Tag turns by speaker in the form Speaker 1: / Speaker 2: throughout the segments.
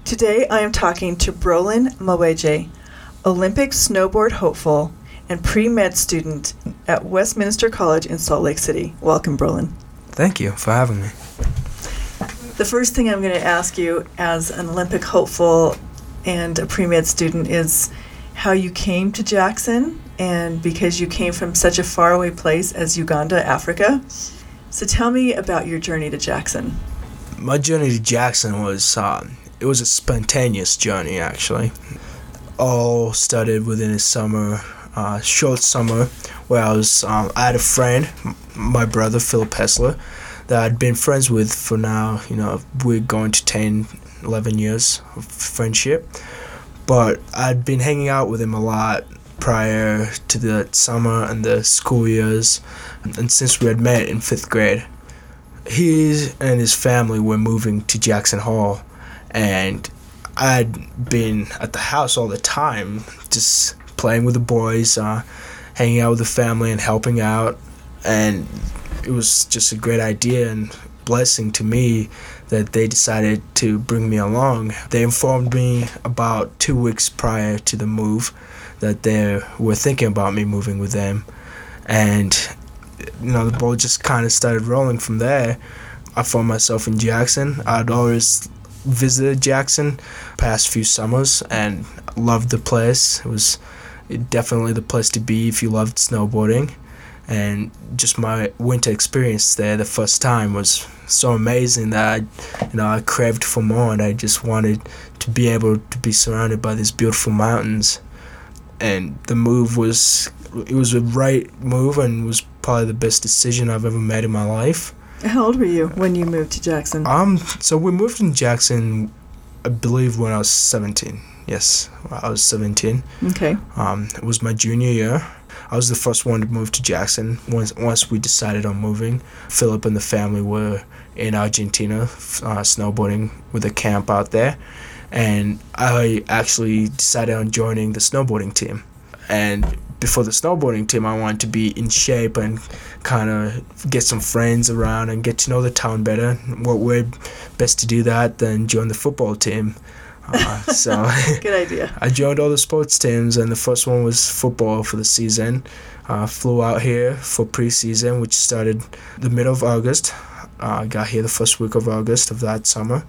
Speaker 1: Today I am talking to Brolin Mweje, Olympic snowboard hopeful and pre-med student at Westminster College in Salt Lake City. Welcome, Brolin.
Speaker 2: Thank you for having me.
Speaker 1: The first thing I'm going to ask you as an Olympic hopeful and a pre-med student is how you came to Jackson, and because you came from such a faraway place as Uganda, Africa. So tell me about your journey to Jackson.
Speaker 2: My journey to Jackson was it was a spontaneous journey, actually. All started within a summer, short summer, where I had a friend, my brother, Philip Hessler, that I'd been friends with for now, we're going to 10, 11 years of friendship. But I'd been hanging out with him a lot prior to the summer and the school years, and since we had met in 5th grade. He and his family were moving to Jackson Hole, and I'd been at the house all the time, just playing with the boys, hanging out with the family and helping out, and it was just a great idea and blessing to me that they decided to bring me along. They informed me about 2 weeks prior to the move that they were thinking about me moving with them, and the ball just kind of started rolling from there. I found myself in Jackson. I'd always visited Jackson past few summers and loved the place. It was definitely the place to be if you loved snowboarding, and just my winter experience there the first time was so amazing that I craved for more, and I just wanted to be able to be surrounded by these beautiful mountains. And the move was a right move and was probably the best decision I've ever made in my life.
Speaker 1: How old were you when you moved to Jackson?
Speaker 2: So we moved in Jackson, I believe, when I was 17. Yes, I was 17.
Speaker 1: Okay.
Speaker 2: It was my junior year. I was the first one to move to Jackson once we decided on moving. Philip and the family were in Argentina snowboarding with a camp out there, and I actually decided on joining the snowboarding team. And before the snowboarding team, I wanted to be in shape and kind of get some friends around and get to know the town better. What way best to do that than join the football team? So
Speaker 1: good idea.
Speaker 2: I joined all the sports teams, and the first one was football for the season. Flew out here for preseason, which started the middle of August. Got here the first week of August of that summer,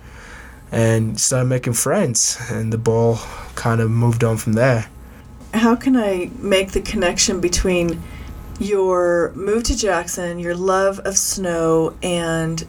Speaker 2: and started making friends, and the ball kind of moved on from there.
Speaker 1: How can I make the connection between your move to Jackson, your love of snow, and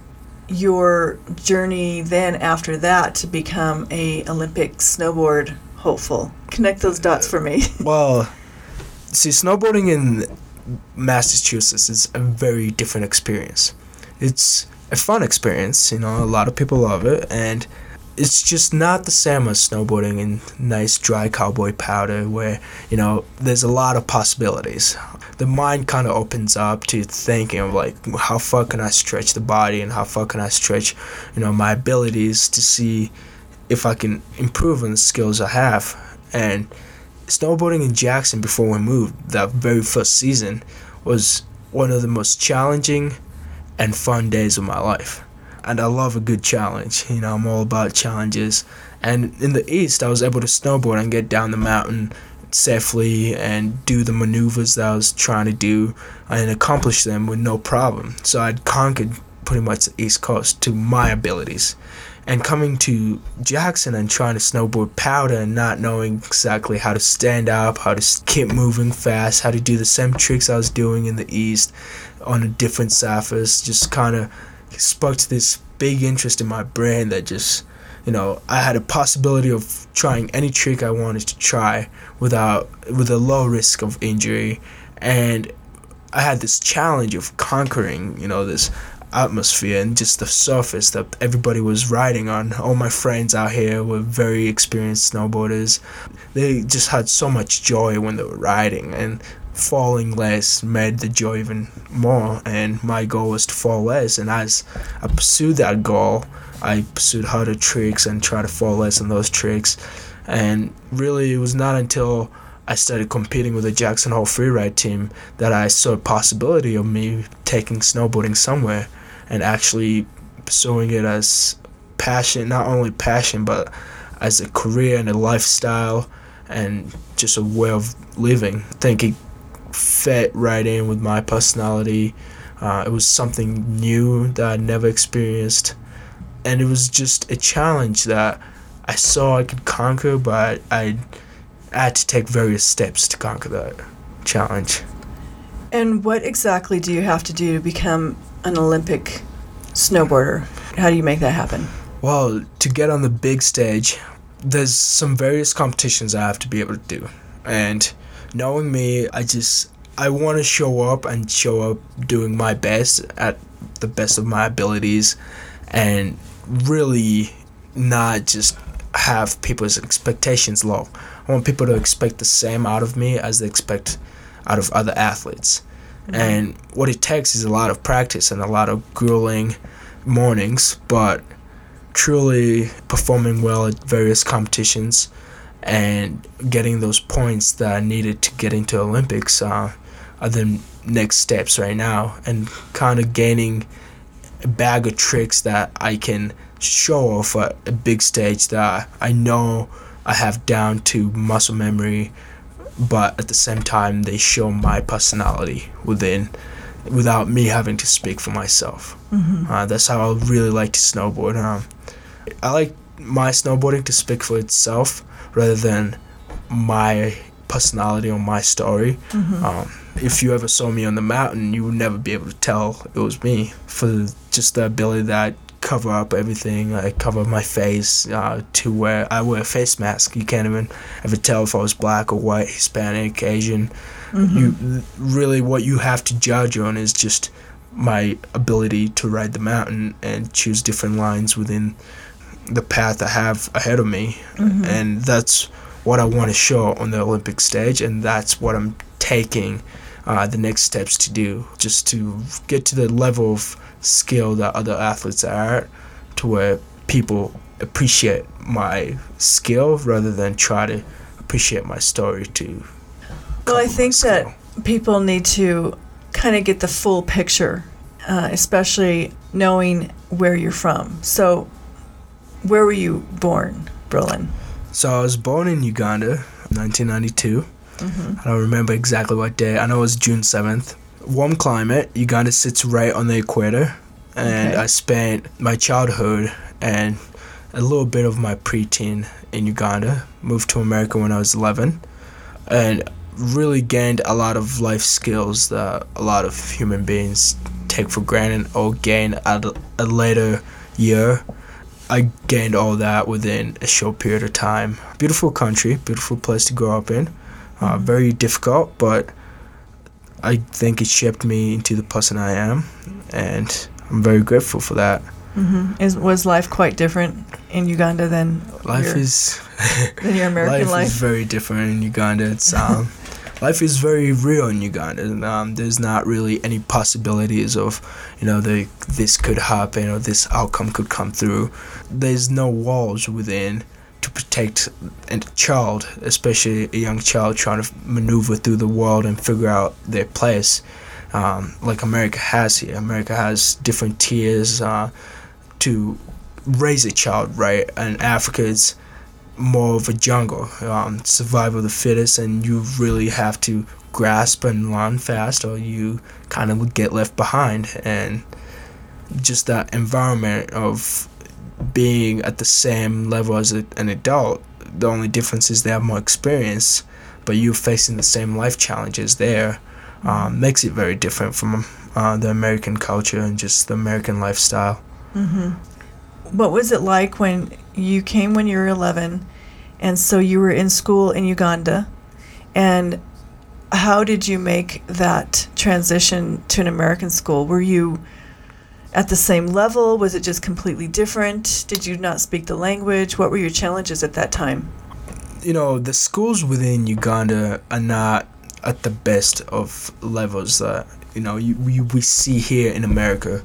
Speaker 1: your journey then after that to become a Olympic snowboard hopeful? Connect those dots for me.
Speaker 2: Well, see, snowboarding in Massachusetts is a very different experience. It's a fun experience, a lot of people love it, and it's just not the same as snowboarding in nice dry cowboy powder where, there's a lot of possibilities. The mind kind of opens up to thinking of how far can I stretch the body and how far can I stretch, my abilities to see if I can improve on the skills I have. And snowboarding in Jackson before we moved, that very first season, was one of the most challenging and fun days of my life. And I love a good challenge. I'm all about challenges. And in the East, I was able to snowboard and get down the mountain safely and do the maneuvers that I was trying to do and accomplish them with no problem. So I'd conquered pretty much the East Coast to my abilities. And coming to Jackson and trying to snowboard powder and not knowing exactly how to stand up, how to keep moving fast, how to do the same tricks I was doing in the East on a different surface, just kind of sparked this big interest in my brain that just, I had a possibility of trying any trick I wanted to try with a low risk of injury. And I had this challenge of conquering, this atmosphere and just the surface that everybody was riding on. All my friends out here were very experienced snowboarders. They just had so much joy when they were riding, and falling less made the joy even more, and my goal was to fall less. And as I pursued that goal, I pursued harder tricks and tried to fall less on those tricks. And really, it was not until I started competing with the Jackson Hole freeride team that I saw a possibility of me taking snowboarding somewhere and actually pursuing it as passion, not only passion, but as a career and a lifestyle and just a way of living. I think it fit right in with my personality. It was something new that I never experienced, and it was just a challenge that I saw I could conquer, but I had to take various steps to conquer that challenge.
Speaker 1: And what exactly do you have to do to become an Olympic snowboarder? How do you make that happen?
Speaker 2: Well, to get on the big stage, there's some various competitions I have to be able to do. And knowing me, I want to show up doing my best at the best of my abilities, and really not just have people's expectations low. I want people to expect the same out of me as they expect out of other athletes. Mm-hmm. And what it takes is a lot of practice and a lot of grueling mornings, but truly performing well at various competitions and getting those points that I needed to get into Olympics are the next steps right now, and kind of gaining a bag of tricks that I can show off at a big stage that I know I have down to muscle memory, but at the same time they show my personality without me having to speak for myself. Mm-hmm. That's how I really like to snowboard. I like my snowboarding to speak for itself rather than my personality or my story. Mm-hmm. If you ever saw me on the mountain, you would never be able to tell it was me, for just the ability that I cover up everything. I cover my face to where I wear a face mask. You can't even ever tell if I was black or white, Hispanic, Asian. Mm-hmm. What you have to judge on is just my ability to ride the mountain and choose different lines within the path I have ahead of me. Mm-hmm. And that's what I want to show on the Olympic stage, and that's what I'm taking the next steps to do, just to get to the level of skill that other athletes are at, to where people appreciate my skill rather than try to appreciate my story to.
Speaker 1: Well, I think that people need to kind of get the full picture, especially knowing where you're from. So, where were you born, Brolin?
Speaker 2: So I was born in Uganda, 1992. Mm-hmm. I don't remember exactly what day. I know it was June 7th. Warm climate. Uganda sits right on the equator. And I spent my childhood and a little bit of my preteen in Uganda. Moved to America when I was 11. And really gained a lot of life skills that a lot of human beings take for granted or gain at a later year. I gained all that within a short period of time. Beautiful country, beautiful place to grow up in. Very difficult, but I think it shaped me into the person I am, and I'm very grateful for that.
Speaker 1: Mm-hmm. Was life quite different in Uganda than
Speaker 2: than
Speaker 1: your American life?
Speaker 2: Life is very different in Uganda. It's life is very real in Uganda. There's not really any possibilities of, this could happen or this outcome could come through. There's no walls within to protect a child, especially a young child trying to maneuver through the world and figure out their place, like America has here. America has different tiers to raise a child, right? And Africa is more of a jungle, survival of the fittest, and you really have to grasp and learn fast or you kind of get left behind. And just that environment of being at the same level as an adult, the only difference is they have more experience, but you're facing the same life challenges there, makes it very different from the American culture and just the American lifestyle.
Speaker 1: Mm-hmm. What was it like when you came when you were 11, and so you were in school in Uganda, and how did you make that transition to an American school? Were you at the same level? Was it just completely different? Did you not speak the language? What were your challenges at that time?
Speaker 2: The schools within Uganda are not at the best of levels that, we see here in America.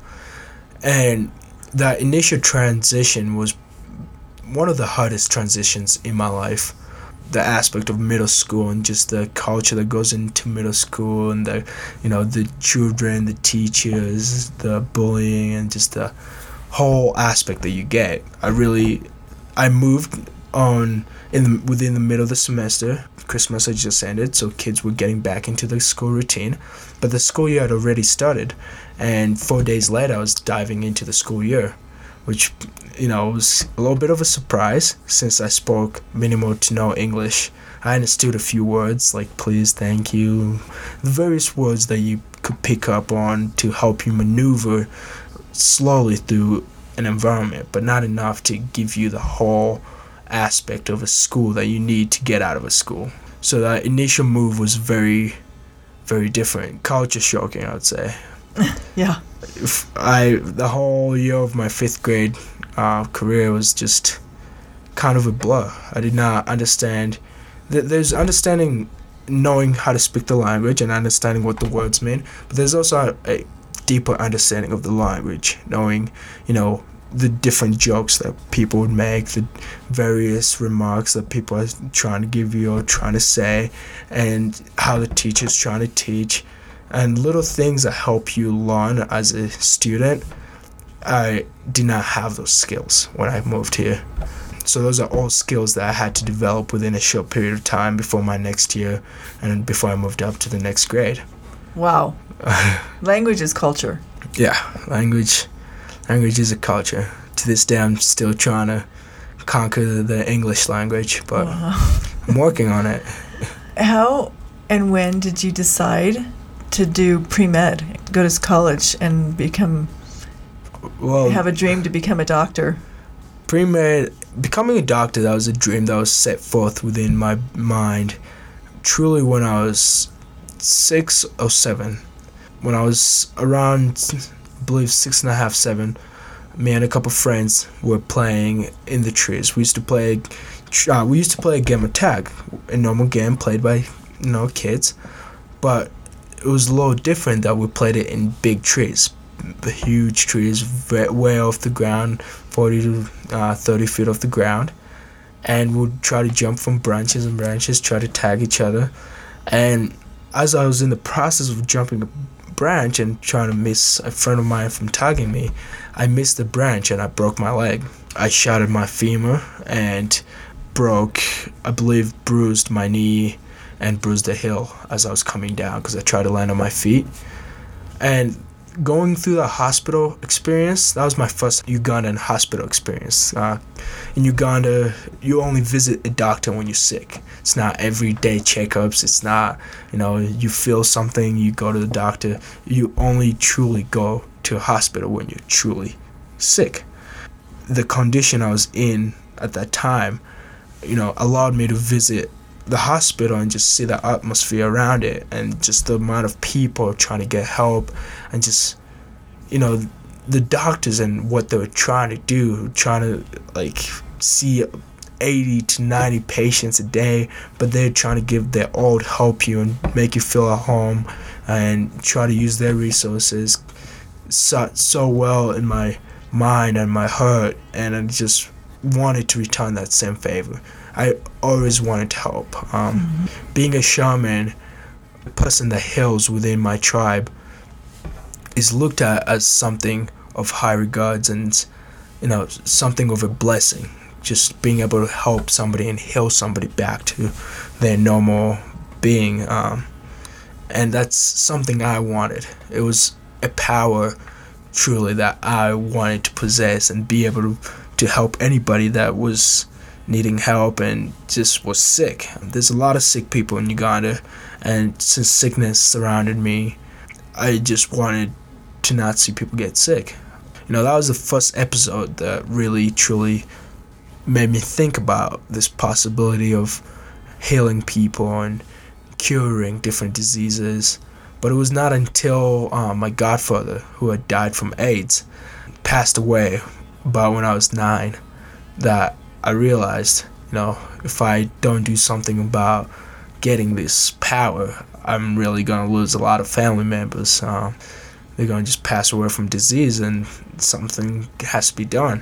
Speaker 2: And that initial transition was one of the hardest transitions in my life. The aspect of middle school and just the culture that goes into middle school, and the children, the teachers, the bullying, and just the whole aspect that you get. I moved within the middle of the semester. Christmas had just ended, so kids were getting back into the school routine, but the school year had already started, and 4 days later I was diving into the school year, which was a little bit of a surprise since I spoke minimal to no English. I understood a few words like please, thank you, the various words that you could pick up on to help you maneuver slowly through an environment, but not enough to give you the whole aspect of a school that you need to get out of a school. So that initial move was very, very different. Culture shocking, I would say.
Speaker 1: Yeah.
Speaker 2: The whole year of my 5th grade career was just kind of a blur. I did not understand. There's understanding, knowing how to speak the language and understanding what the words mean, but there's also a deeper understanding of the language, knowing, the different jokes that people would make, the various remarks that people are trying to give you or trying to say, and how the teacher's trying to teach, and little things that help you learn as a student. I did not have those skills when I moved here. So those are all skills that I had to develop within a short period of time before my next year and before I moved up to the next grade.
Speaker 1: Wow. Language is culture.
Speaker 2: Yeah, language is a culture. To this day, I'm still trying to conquer the English language, but I'm working on it.
Speaker 1: How and when did you decide to do pre-med, go to college and have a dream to become a doctor?
Speaker 2: Pre-med, becoming a doctor, that was a dream that was set forth within my mind truly when I was 6 or 7. When I was around, I believe 6.5, 7, me and a couple friends were playing in the trees. We used to play a game of tag, a normal game played by kids, but it was a little different that we played it in big trees, huge trees, way off the ground, 40 to 30 feet off the ground, and we'd try to jump from branches and branches, try to tag each other. And as I was in the process of jumping a branch and trying to miss a friend of mine from tagging me, I missed the branch and I broke my leg. I shattered my femur and bruised my knee and bruised the heel as I was coming down because I tried to land on my feet. And going through the hospital experience, that was my first Ugandan hospital experience. In Uganda, you only visit a doctor when you're sick. It's not everyday checkups. It's not, you feel something, you go to the doctor. You only truly go to a hospital when you're truly sick. The condition I was in at that time, allowed me to visit the hospital and just see the atmosphere around it and just the amount of people trying to get help and just, the doctors and what they were trying to do, trying to see 80 to 90 patients a day, but they're trying to give their all to help you and make you feel at home and try to use their resources so well in my mind and my heart, and I just wanted to return that same favor. I always wanted to help. Being a shaman, a person that heals within my tribe, is looked at as something of high regards and, something of a blessing. Just being able to help somebody and heal somebody back to their normal being. And that's something I wanted. It was a power, truly, that I wanted to possess and be able to help anybody that was needing help and just was sick. There's a lot of sick people in Uganda, and since sickness surrounded me, I just wanted to not see people get sick. That was the first episode that really truly made me think about this possibility of healing people and curing different diseases. But it was not until my godfather, who had died from AIDS, passed away about when I was 9, that I realized, if I don't do something about getting this power, I'm really going to lose a lot of family members. They're going to just pass away from disease, and something has to be done.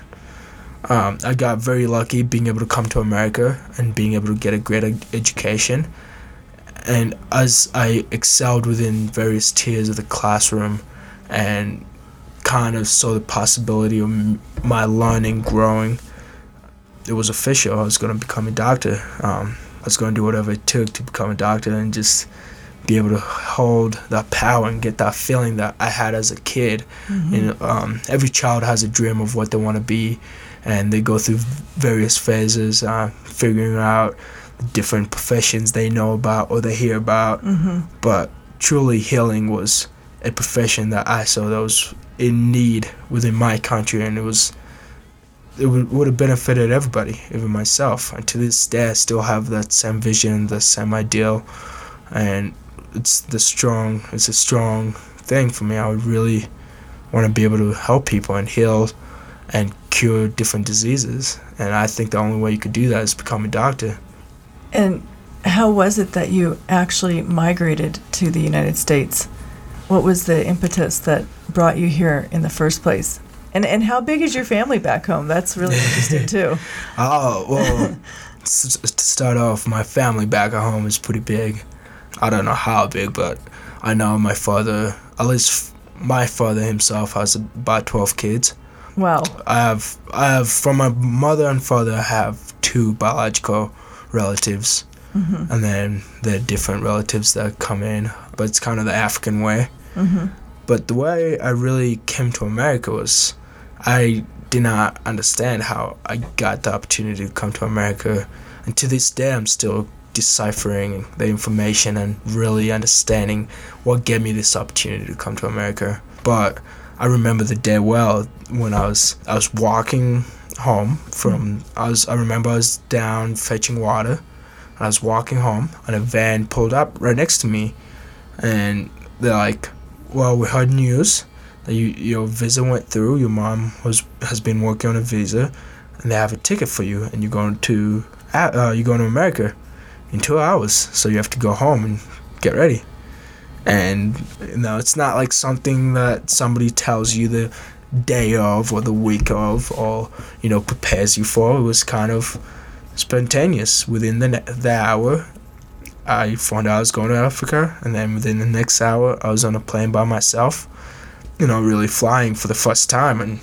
Speaker 2: I got very lucky being able to come to America and being able to get a great education. And as I excelled within various tiers of the classroom and kind of saw the possibility of my learning growing, it was official. I was going to become a doctor. I was going to do whatever it took to become a doctor and just be able to hold that power and get that feeling that I had as a kid. Every child has a dream of what they want to be, and they go through various phases, figuring out the different professions they know about or they hear about. But truly, healing was a profession that I saw that was in need within my country, and it would have benefited everybody, even myself. And to this day, I still have that same vision, the same ideal, and it's a strong thing for me. I would really want to be able to help people and heal and cure different diseases. And I think the only way you could do that is become a doctor.
Speaker 1: And how was it that you actually migrated to the United States? What was the impetus that brought you here in the first place? And how big is your family back home? That's really interesting too.
Speaker 2: Oh, well, to start off, my family back at home is pretty big. I don't know how big, but I know my father, at least my father himself, has about 12 kids.
Speaker 1: Wow.
Speaker 2: I have from my mother and father, I have 2 biological relatives. And then there are different relatives that come in, but it's kind of the African way. But the way I really came to America was I did not understand how I got the opportunity to come to America. And to this day, I'm still deciphering the information and really understanding what gave me this opportunity to come to America. But I remember the day well when I was walking home from I remember I was down fetching water. I was walking home and a van pulled up right next to me, and they're like, "Well, we heard news that your visa went through. Your mom has been working on a visa, and they have a ticket for you, and you're going to America in 2 hours. So you have to go home and get ready." And it's not like something that somebody tells you the day of or the week of, or prepares you for. It was kind of spontaneous. Within the hour, I found out I was going to Africa, and then within the next hour, I was on a plane by myself, really flying for the first time, and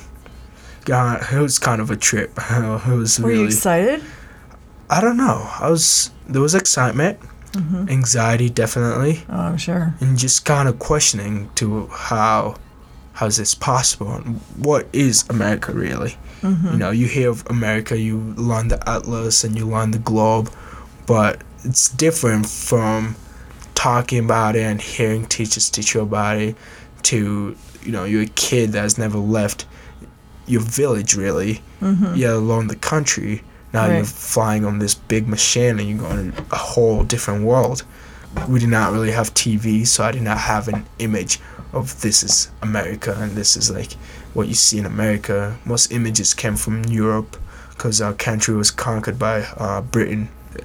Speaker 2: it was kind of a trip.
Speaker 1: Were you excited?
Speaker 2: I don't know. There was excitement, anxiety definitely.
Speaker 1: Oh, I'm sure.
Speaker 2: And just kind of questioning to how is this possible, and what is America really? You hear of America, you learn the atlas and you learn the globe, but it's different from talking about it and hearing teachers teach you about it to, you're a kid that has never left your village really, yet alone the country. Now You're flying on this big machine and you're going to a whole different world. We did not really have TV, so I did not have an image of this is America and this is like what you see in America. Most images came from Europe because our country was conquered by Britain.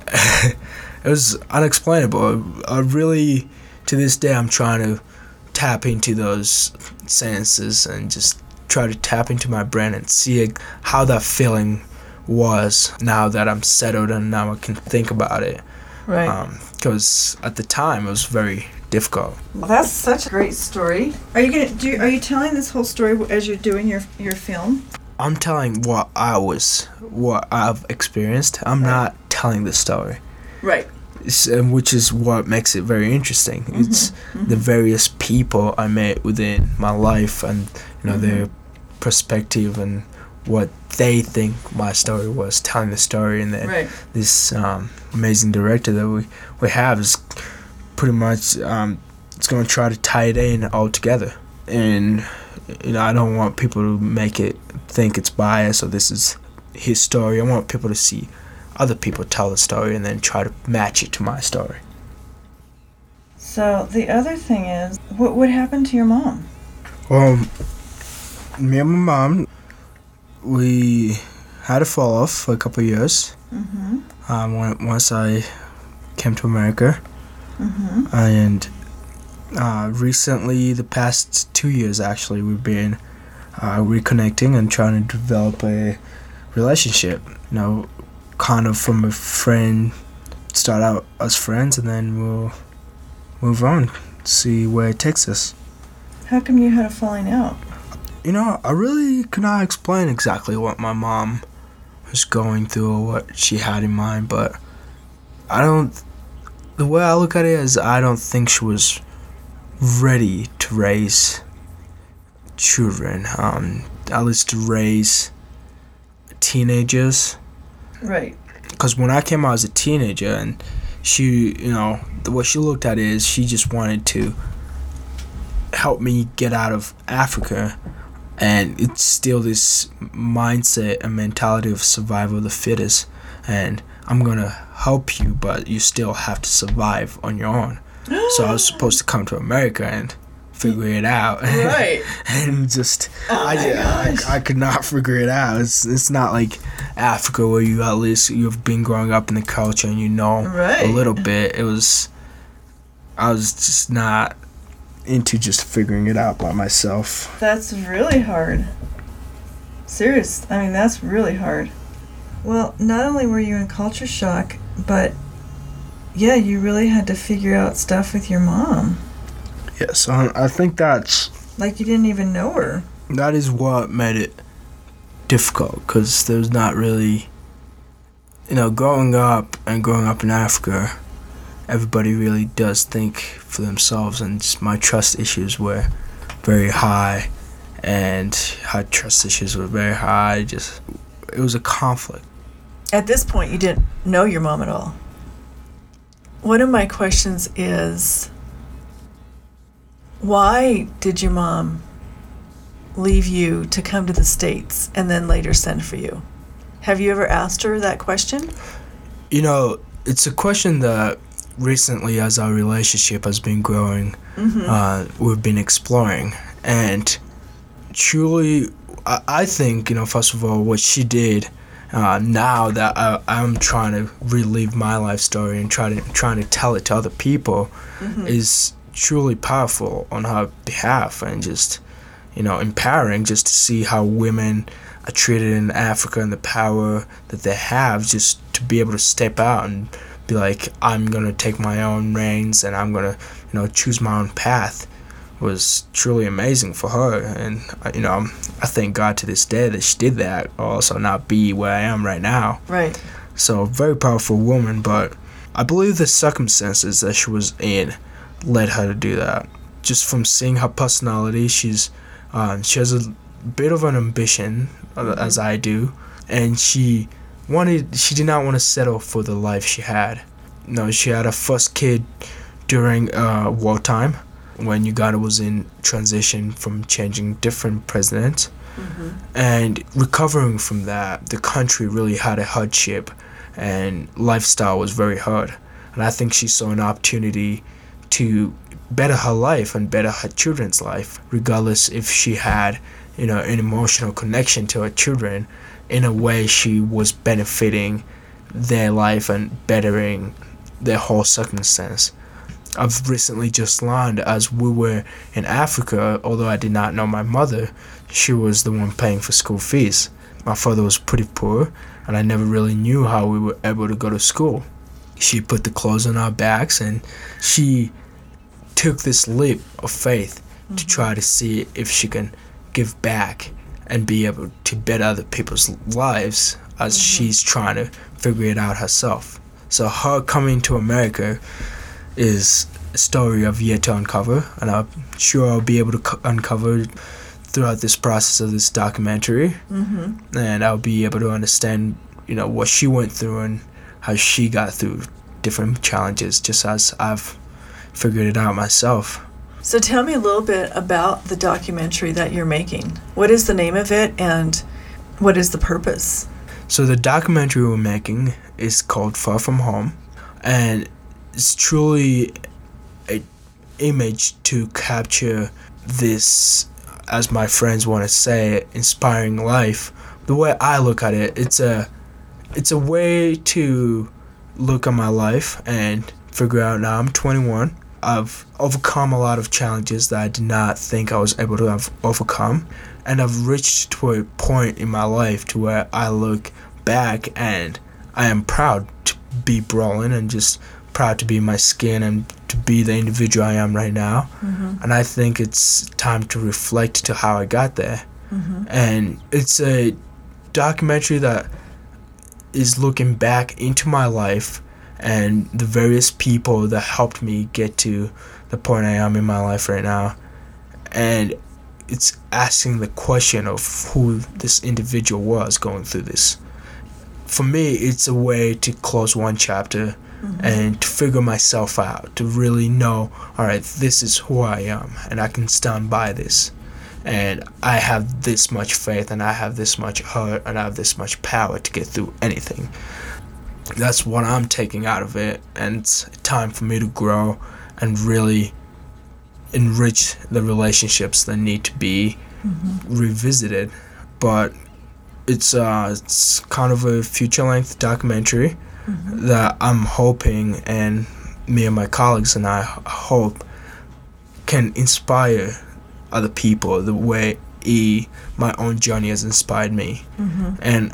Speaker 2: It was unexplainable. I really, to this day, I'm trying to tap into those senses and just try to tap into my brain and see how that feeling was now that I'm settled and now I can think about it.
Speaker 1: Right.
Speaker 2: Because at the time it was very difficult.
Speaker 1: Well, that's such a great story. Are you telling this whole story as you're doing your film?
Speaker 2: I'm telling what I've experienced. I'm not telling the story.
Speaker 1: Right.
Speaker 2: Which is what makes it very interesting. It's the various people I met within my life and their perspective and what they think my story was, telling the story. And then this amazing director that we have is pretty much it's going to try to tie it in all together. And I don't want people to think it's biased or this is his story. I want people to see other people tell the story and then try to match it to my story.
Speaker 1: So the other thing is, what happened to your mom?
Speaker 2: Well, me and my mom, we had a fall off for a couple of years. Once I came to America, and recently, the past 2 years actually, we've been reconnecting and trying to develop a relationship. Kind of from a friend, start out as friends, and then we'll move on, see where it takes us.
Speaker 1: How come you had a falling out?
Speaker 2: I really cannot explain exactly what my mom was going through or what she had in mind, but the way I look at it is I don't think she was ready to raise children, at least to raise teenagers.
Speaker 1: Right.
Speaker 2: Because when I came out as a teenager, and she, the way she looked at it is she just wanted to help me get out of Africa, and it's still this mindset and mentality of survival of the fittest, and I'm gonna help you, but you still have to survive on your own. So I was supposed to come to America and figure it out.
Speaker 1: Right.
Speaker 2: And just, I could not figure it out. It's not like Africa where you at least you've been growing up in the culture and a little bit. I was just not into just figuring it out by myself.
Speaker 1: That's really hard. Serious. I mean, that's really hard. Well, not only were you in culture shock, but yeah, you really had to figure out stuff with your mom.
Speaker 2: Yeah, so I think that's...
Speaker 1: Like you didn't even know her.
Speaker 2: That is what made it difficult, because there's not really... growing up in Africa, everybody really does think for themselves, and just my trust issues were very high, and her trust issues were very high. It was a conflict.
Speaker 1: At this point, you didn't know your mom at all. One of my questions is, why did your mom leave you to come to the States and then later send for you? Have you ever asked her that question?
Speaker 2: It's a question that recently, as our relationship has been growing, we've been exploring. And truly, I think, first of all, what she did, now that I'm trying to relive my life story and trying to tell it to other people, is truly powerful on her behalf, and just, empowering just to see how women are treated in Africa and the power that they have, just to be able to step out and be like, I'm going to take my own reins and I'm going to, choose my own path, was truly amazing for her. And, I thank God to this day that she did that, or also not be where I am right now.
Speaker 1: Right.
Speaker 2: So, very powerful woman, but I believe the circumstances that she was in led her to do that. Just from seeing her personality, she has a bit of an ambition, as I do, and she did not want to settle for the life she had. She had her first kid during wartime, when Uganda was in transition from changing different presidents. And recovering from that, the country really had a hardship, and lifestyle was very hard. And I think she saw an opportunity to better her life and better her children's life, regardless if she had, an emotional connection to her children. In a way, she was benefiting their life and bettering their whole circumstance. I've recently just learned, as we were in Africa, although I did not know my mother, she was the one paying for school fees. My father was pretty poor, and I never really knew how we were able to go to school. She put the clothes on our backs, and she took this leap of faith to try to see if she can give back and be able to better other people's lives, as she's trying to figure it out herself. So her coming to America is a story I've yet to uncover, and I'm sure I'll be able to uncover throughout this process of this documentary. And I'll be able to understand, what she went through and how she got through different challenges, just as I've figured it out myself.
Speaker 1: So tell me a little bit about the documentary that you're making. What is the name of it, and what is the purpose?
Speaker 2: So the documentary we're making is called Far From Home, and it's truly an image to capture this, as my friends want to say, inspiring life. The way I look at it, it's a way to look at my life and figure out, now I'm 21. I've overcome a lot of challenges that I did not think I was able to have overcome, and I've reached to a point in my life to where I look back and I am proud to be Brolin, and just proud to be my skin and to be the individual I am right now. And I think it's time to reflect to how I got there. And it's a documentary that is looking back into my life and the various people that helped me get to the point I am in my life right now. And it's asking the question of who this individual was going through this. For me, it's a way to close one chapter and to figure myself out, to really know, all right, this is who I am, and I can stand by this. And I have this much faith, and I have this much heart, and I have this much power to get through anything. That's what I'm taking out of it, and it's time for me to grow and really enrich the relationships that need to be revisited. But it's kind of a feature-length documentary that I'm hoping, and me and my colleagues and I hope, can inspire other people the way my own journey has inspired me. And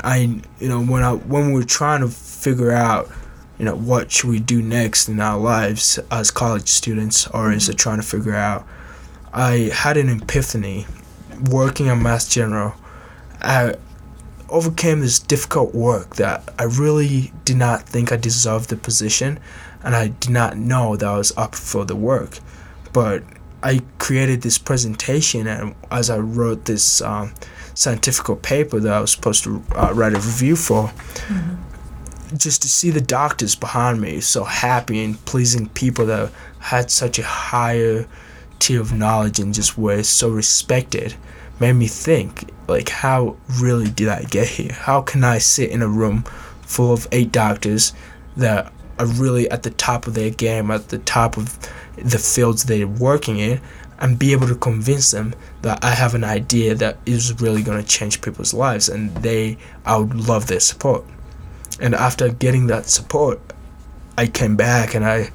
Speaker 2: when we were trying to figure out, what should we do next in our lives as college students, or is it trying to figure out, I had an epiphany working on Mass General. I overcame this difficult work that I really did not think I deserved the position, and I did not know that I was up for the work. But I created this presentation, and as I wrote this scientific paper that I was supposed to write a review for, just to see the doctors behind me so happy and pleasing people that had such a higher tier of knowledge and just were so respected, made me think, like, how really did I get here? How can I sit in a room full of 8 doctors that are really at the top of their game, at the top of the fields they're working in, and be able to convince them that I have an idea that is really going to change people's lives, and I would love their support. And after getting that support, I came back and I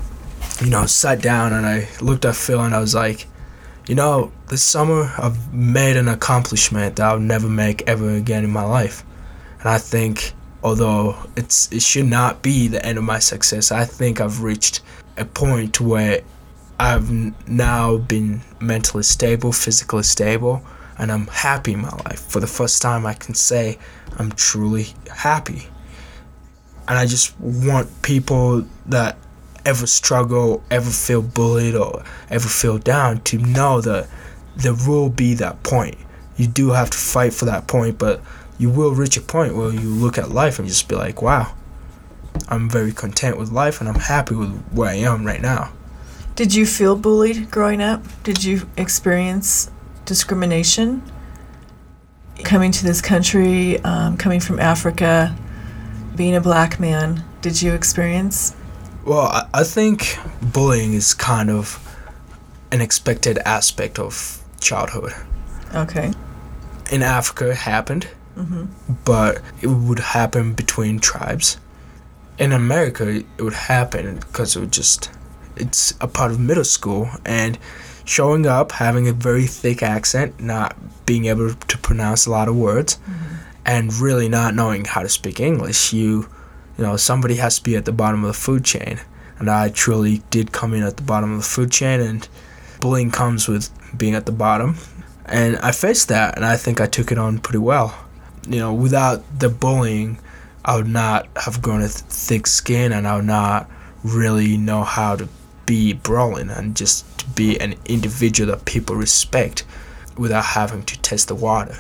Speaker 2: sat down and I looked at Phil and I was like, this summer I've made an accomplishment that I'll never make ever again in my life. And I think, although it should not be the end of my success, I think I've reached a point where I've now been mentally stable, physically stable, and I'm happy in my life. For the first time, I can say I'm truly happy. And I just want people that ever struggle, ever feel bullied, or ever feel down to know that there will be that point. You do have to fight for that point, but you will reach a point where you look at life and just be like, wow, I'm very content with life and I'm happy with where I am right now.
Speaker 1: Did you feel bullied growing up? Did you experience discrimination? Coming to this country, coming from Africa, being a black man, did you experience?
Speaker 2: Well, I think bullying is kind of an expected aspect of childhood.
Speaker 1: Okay.
Speaker 2: In Africa, it happened, but it would happen between tribes. In America, it would happen because it's a part of middle school, and showing up, having a very thick accent, not being able to pronounce a lot of words, and really not knowing how to speak English, somebody has to be at the bottom of the food chain. And I truly did come in at the bottom of the food chain, and bullying comes with being at the bottom. And I faced that, and I think I took it on pretty well. Without the bullying, I would not have grown a thick skin, and I would not really know how to be brawling and just to be an individual that people respect without having to test the water.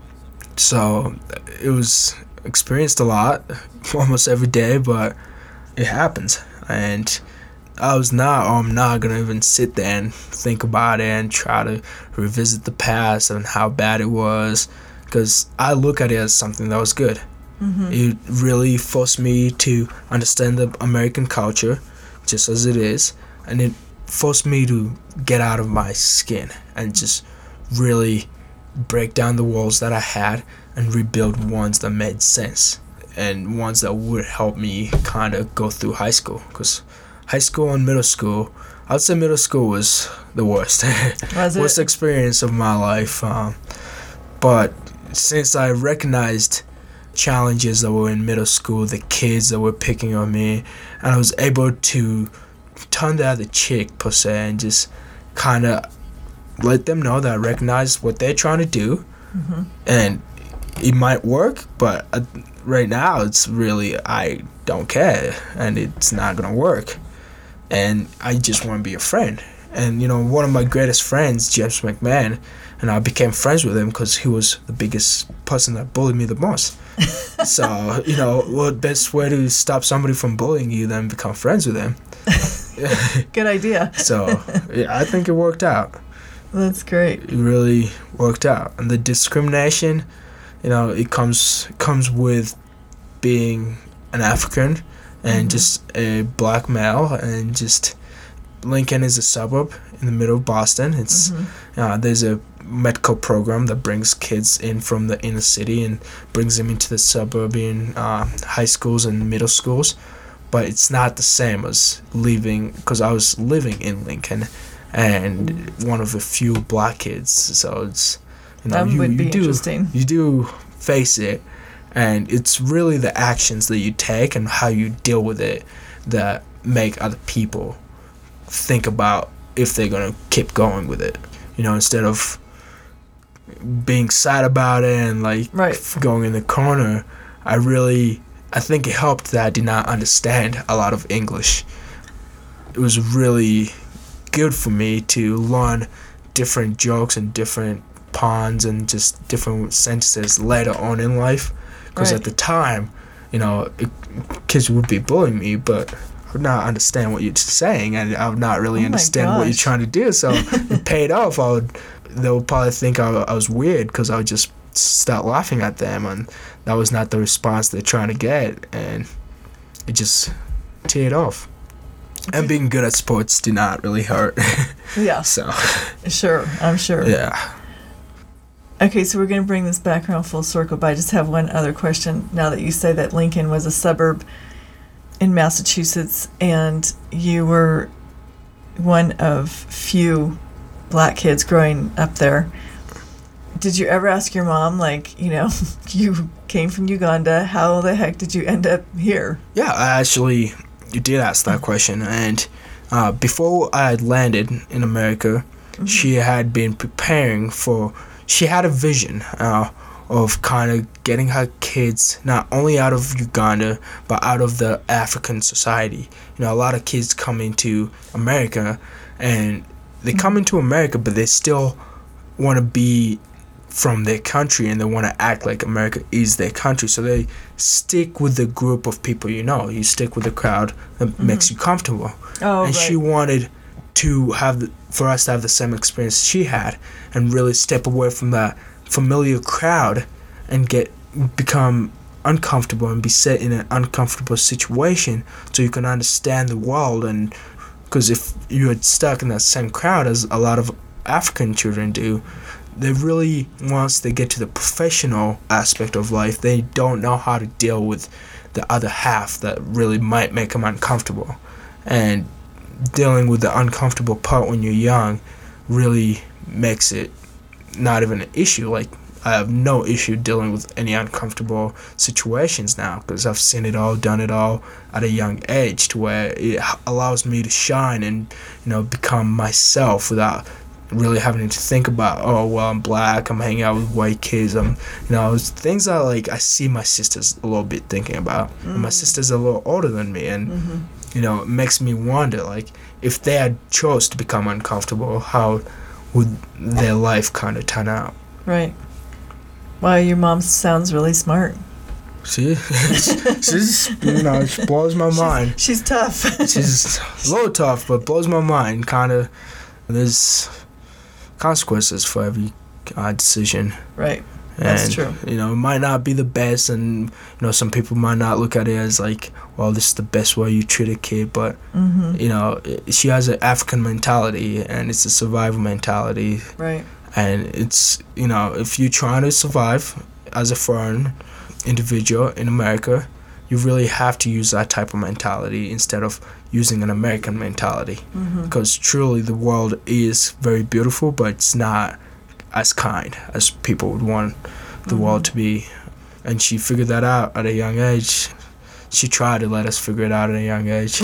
Speaker 2: So it was experienced a lot, almost every day, but it happens. And I'm not gonna even sit there and think about it and try to revisit the past and how bad it was, because I look at it as something that was good. It really forced me to understand the American culture just as it is, and it forced me to get out of my skin and just really break down the walls that I had and rebuild ones that made sense and ones that would help me kind of go through high school. Because high school and middle school, I'd say middle school was the worst. Worst experience of my life. But since I recognized challenges that were in middle school, the kids that were picking on me, and I was able to turn the other cheek, per se, and just kind of let them know that I recognize what they're trying to do, and it might work, but right now it's really, I don't care, and it's not gonna work, and I just want to be a friend. And one of my greatest friends, James McMahon, and I became friends with him because he was the biggest person that bullied me the most. So what best way to stop somebody from bullying you than become friends with them?
Speaker 1: Good idea.
Speaker 2: So yeah, I think it worked out.
Speaker 1: That's great.
Speaker 2: It really worked out. And the discrimination, it comes with being an African and just a black male, and just Lincoln is a suburb in the middle of Boston. It's there's a medical program that brings kids in from the inner city and brings them into the suburban high schools and middle schools, but it's not the same as living, because I was living in Lincoln and one of the few black kids, so it's
Speaker 1: that would be interesting.
Speaker 2: You do face it, and it's really the actions that you take and how you deal with it that make other people think about if they're gonna keep going with it, instead of being sad about it and going in the corner. I think it helped that I did not understand a lot of English. It was really good for me to learn different jokes and different puns and just different sentences later on in life, because at the time, kids would be bullying me, but I would not understand what you're saying, and I would not really understand what you're trying to do. So it paid off. They would probably think I was weird because I would just start laughing at them, and that was not the response they're trying to get, and it just teared off. And being good at sports did not really hurt.
Speaker 1: Yeah.
Speaker 2: So.
Speaker 1: Sure, I'm sure.
Speaker 2: Yeah.
Speaker 1: Okay, so we're going to bring this back around full circle, but I just have one other question now that you say that Lincoln was a suburb in Massachusetts and you were one of few black kids growing up there. Did you ever ask your mom, you came from Uganda, how the heck did you end up here?
Speaker 2: Yeah, you did ask that question, and before I had landed in America, she had been preparing she had a vision of kind of getting her kids not only out of Uganda, but out of the African society. A lot of kids come into America, and they come into America, but they still want to be from their country, and they want to act like America is their country. So they stick with the group of people you stick with the crowd that makes you comfortable.
Speaker 1: Oh,
Speaker 2: and she wanted for us to have the same experience she had, and really step away from that familiar crowd and become uncomfortable and be set in an uncomfortable situation so you can understand the world. And because if you had stuck in that same crowd as a lot of African children do, they really, once they get to the professional aspect of life, they don't know how to deal with the other half that really might make them uncomfortable. And dealing with the uncomfortable part when you're young really makes it not even an issue. I have no issue dealing with any uncomfortable situations now, because I've seen it all, done it all at a young age, to where it allows me to shine and become myself without really having to think about, I'm black, I'm hanging out with white kids, things that I see my sisters a little bit thinking about. And my sister's a little older than me, and it makes me wonder, if they had chose to become uncomfortable, how would their life kind of turn out?
Speaker 1: Right. Wow, your mom sounds really smart.
Speaker 2: She's she blows my mind.
Speaker 1: She's tough.
Speaker 2: She's a little tough, but blows my mind. Kind of, there's consequences for every decision.
Speaker 1: Right. That's true.
Speaker 2: It might not be the best, and some people might not look at it as this is the best way you treat a kid, but she has an African mentality, and it's a survival mentality.
Speaker 1: Right.
Speaker 2: And it's if you're trying to survive as a foreign individual in America, you really have to use that type of mentality instead of using an American mentality, because truly the world is very beautiful, but it's not as kind as people would want the world to be. And she figured that out at a young age. She tried to let us figure it out at a young age.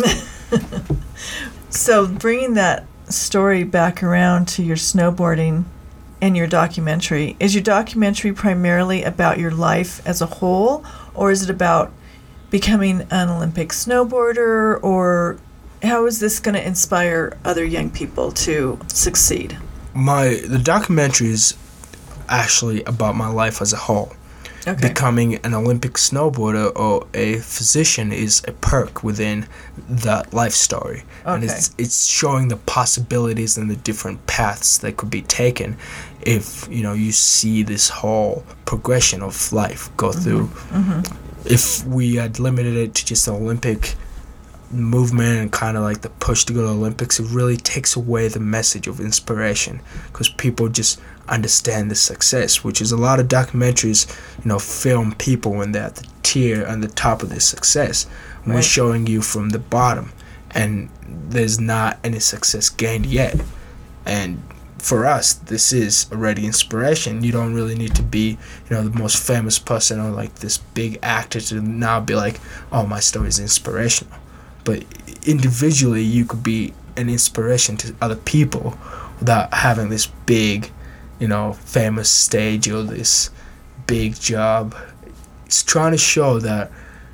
Speaker 1: So bringing that story back around to your snowboarding and your documentary. Is your documentary primarily about your life as a whole, or is it about becoming an Olympic snowboarder, or how is this going to inspire other young people to succeed?
Speaker 2: The documentary is actually about my life as a whole.
Speaker 1: Okay.
Speaker 2: Becoming an Olympic snowboarder or a physician is a perk within that life story.
Speaker 1: Okay.
Speaker 2: And it's showing the possibilities and the different paths that could be taken if, you see this whole progression of life go through. If we had limited it to just the Olympic movement and kind of like the push to go to the Olympics, it really takes away the message of inspiration, because people just understand the success, which is a lot of documentaries, film people when they're at the tier and the top of their success. Right. We're showing you from the bottom, and there's not any success gained yet. And for us, this is already inspiration. You don't really need to be, the most famous person or like this big actor to now be like, oh, my story is inspirational. But individually, you could be an inspiration to other people without having this big, famous stage or this big job. It's trying to show that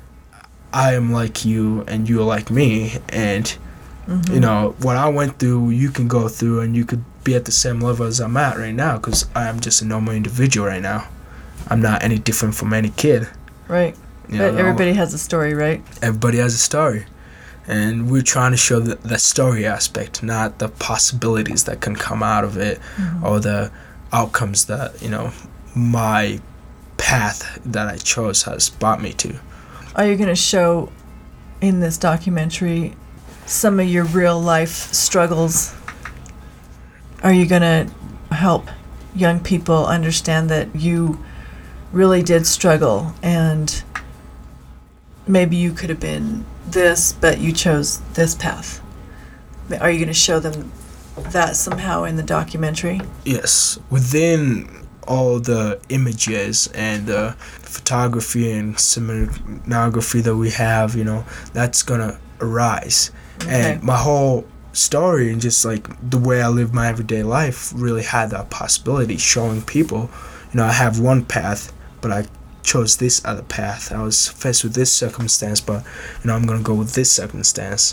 Speaker 2: I am like you and you're like me, and what I went through, you can go through, and you could be at the same level as I'm at right now, because I am just a normal individual right now. I'm not any different from any kid.
Speaker 1: Right. But everybody has a story, right?
Speaker 2: Everybody has a story. And we're trying to show the story aspect, not the possibilities that can come out of it, or the outcomes that, my path that I chose has brought me to.
Speaker 1: Are you going to show in this documentary some of your real life struggles? Are you going to help young people understand that you really did struggle, and maybe you could have been this, but you chose this path? Are you going to show them that somehow in the documentary?
Speaker 2: Yes. Within all the images and the photography and cinematography that we have, that's going to arise. Okay. And my whole story and just like the way I live my everyday life really had that possibility, showing people, I have one path, but I chose this other path. I was faced with this circumstance, but I'm gonna go with this circumstance.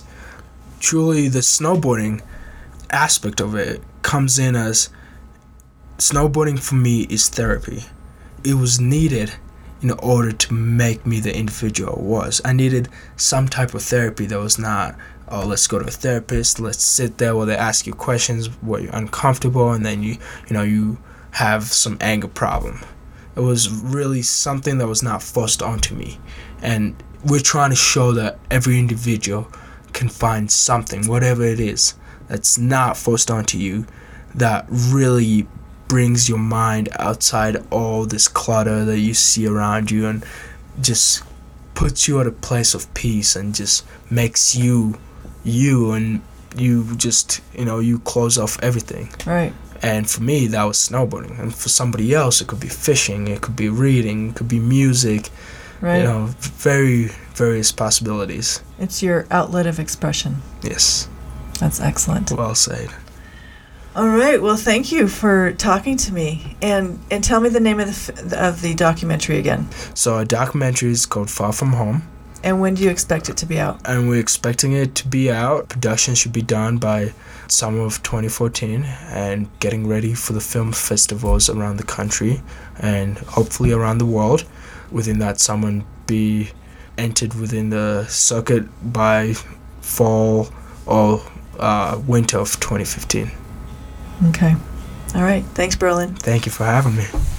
Speaker 2: Truly, the snowboarding aspect of it comes in as snowboarding for me is therapy. It was needed in order to make me the individual I was. I needed some type of therapy that was not, oh, let's go to a therapist, let's sit there while they ask you questions where you're uncomfortable, and then you have some anger problem. It was really something that was not forced onto me. And we're trying to show that every individual can find something, whatever it is, that's not forced onto you, that really brings your mind outside all this clutter that you see around you, and just puts you at a place of peace, and just makes you, and you just, you close off everything.
Speaker 1: Right.
Speaker 2: And for me, that was snowboarding. And for somebody else, it could be fishing, it could be reading, it could be music.
Speaker 1: Right.
Speaker 2: Very various possibilities.
Speaker 1: It's your outlet of expression.
Speaker 2: Yes.
Speaker 1: That's excellent.
Speaker 2: Well said.
Speaker 1: All right. Well, thank you for talking to me. And tell me the name of the documentary again.
Speaker 2: So our documentary is called Far From Home.
Speaker 1: And when do you expect it to be out?
Speaker 2: And we're expecting it to be out. Production should be done by summer of 2014, and getting ready for the film festivals around the country and hopefully around the world within that summer, and be entered within the circuit by fall or winter of 2015.
Speaker 1: Okay. All right. Thanks, Berlin.
Speaker 2: Thank you for having me.